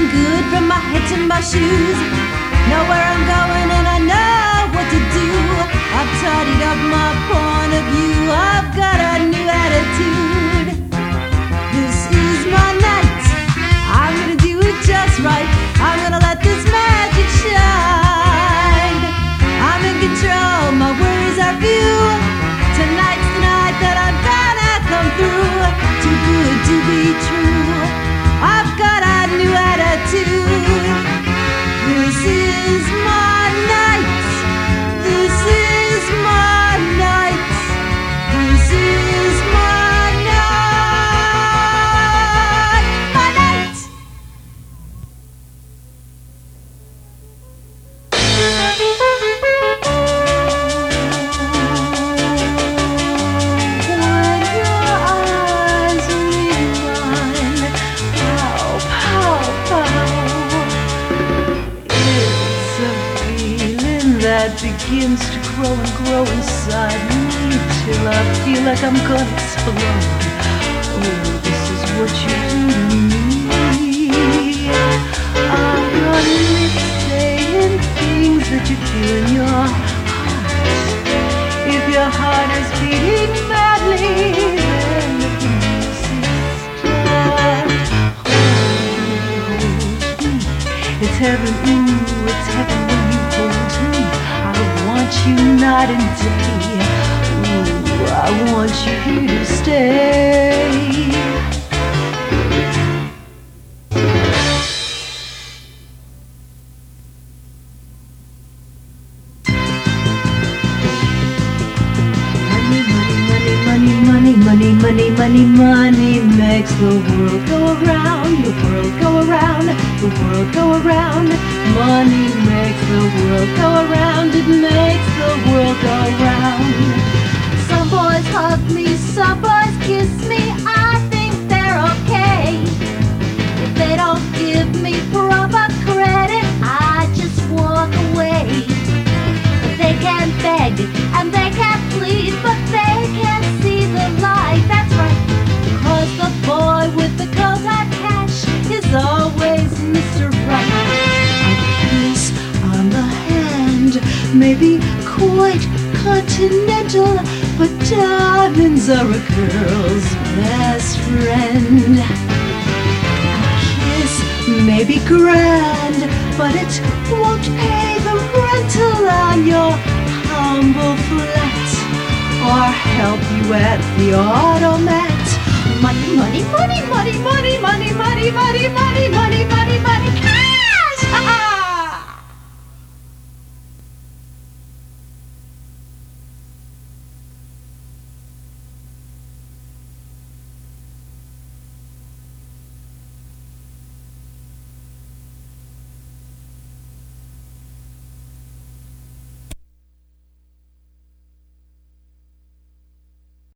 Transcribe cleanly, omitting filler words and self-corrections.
good from my head to my shoes. Know where I'm going and I know what to do. I've tidied up my point of view. I've got a new attitude. This is my night. I'm gonna do it just right. I'm gonna let this magic shine. I'm in control, my worries are few. Tonight's the night that I'm gonna come through. Too good to be true. I've got a new attitude. This is my night. This is my night. This is my night. My night. When your eyes meet mine, pow, pow, pow. It's a feeling that begins to grow and grow inside me till I feel like I'm gonna explode. Oh, this is what you do to me. Are your lips saying things that you feel in your heart? If your heart is beating madly, then the music starts. It's heaven, ooh, it's heaven when you hold me. I want you night and day. Ooh, I want you here to stay. Money, money, money, money, money makes the world go around, the world go around, the world go around. Money makes the world go around, it makes the world go round. Some boys hug me, some boys kiss me, I think they're okay. If they don't give me proper credit, I just walk away. They can't beg and they can't plead, but they can't see the light. That's right, 'cause the boy with the cold hard cash is always Mr. Right. A kiss on the hand may be quite continental, but diamonds are a girl's best friend. A kiss may be grand, but it won't pay the rental on your humble flat or help you at the automat. Money, money, money, money, money, money, money, money, money, money, money, money, cash!